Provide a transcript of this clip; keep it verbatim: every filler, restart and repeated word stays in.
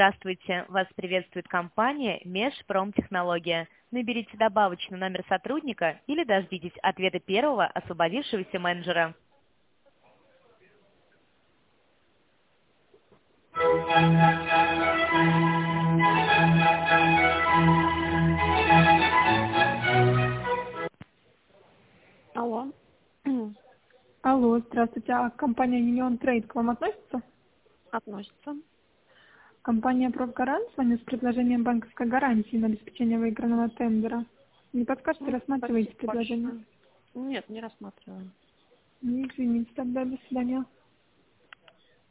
Здравствуйте, вас приветствует компания Межпромтехнология. Наберите добавочный номер сотрудника или дождитесь ответа первого освободившегося менеджера. Алло. Алло, здравствуйте. А компания Union Trade к вам относится? Относится. Компания «Профгарант» с вами с предложением банковской гарантии на обеспечение выигранного тендера. Не подскажете, Ну, рассматриваете спасибо предложение? большое. Нет, не рассматриваем. Не, извините, тогда до свидания.